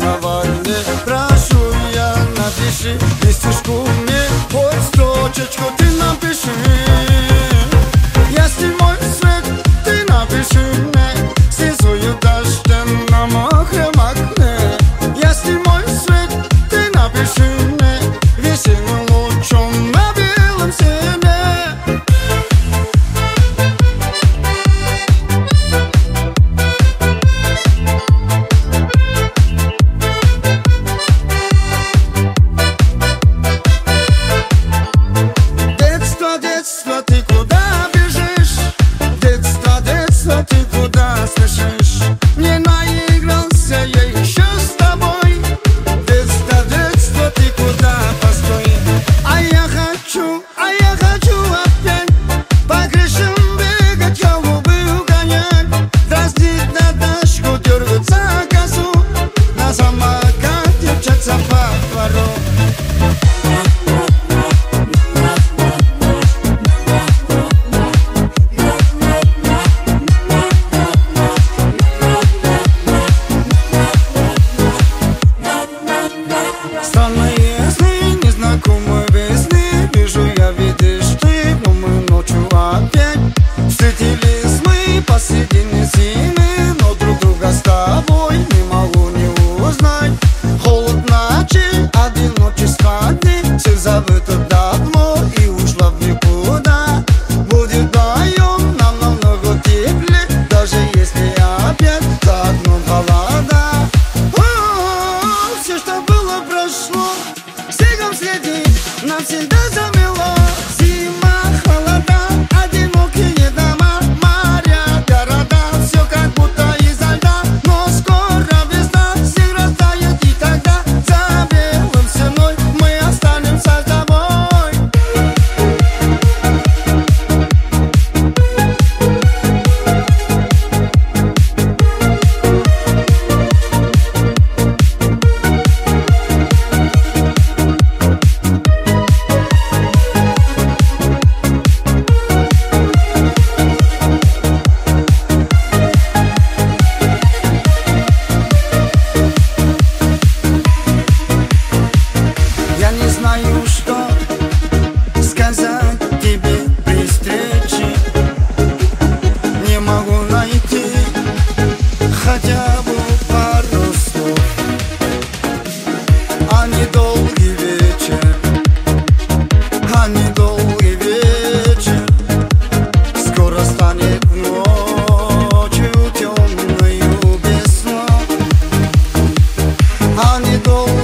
кровати. Прошу я, напиши листишку мне, хоть строчечку ты напиши. Если мой свет, ты напиши мне, слезою дождем на мокром окне. Если мой свет, ты напиши мне, весенним лучом на белом снеге. Детство, ты куда бежишь? Детство, детство, ты куда спешишь? Не наигрался я еще с тобой. Детство, детство, ты куда, постой? А я хочу опять по крышам бегать, голубых гонять, дразнить на дашку, дергаться козу, на самокате мчаться по двору. Странные сны, незнакомые весны, вижу я, видишь ты, но мы ночью опять встретились мы посредине зимы, но друг друга с тобой не могу не узнать. Холод ночи, одиночество дней, все забыто давно и ушло в никуда. Будет вдвоем нам намного теплее, даже если опять за окном холода. Все, что было, прошло, снегом следи, навсегда замело. Зима, холода, одинокие дома, моря, города, все как будто изо льда. Но скоро весна, снег растает, и тогда за белым стеной мы останемся с тобой. Я не знаю, что сказать тебе при встрече, не могу найти хотя бы пару слов. А недолгий вечер, а недолгий вечер скоро станет ночью темною без снов. А недолгий